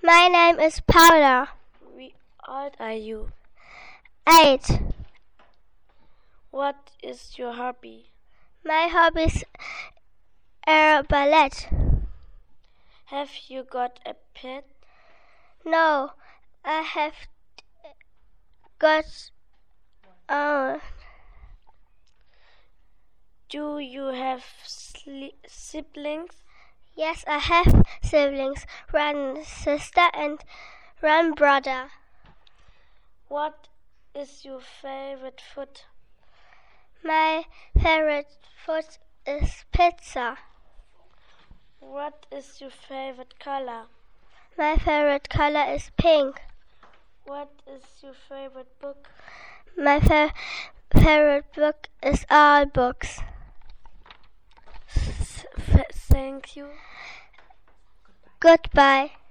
My name is Paula. How old are you? 8. What is your hobby? My hobbies are ballet. Have you got a pet? No, I have got Do you have siblings? Yes, I have siblings, one sister and one brother. What is your favorite food? My favorite food is pizza. What is your favorite color? My favorite color is pink. What is your favorite book? My favorite book is all books. Thank you. Goodbye.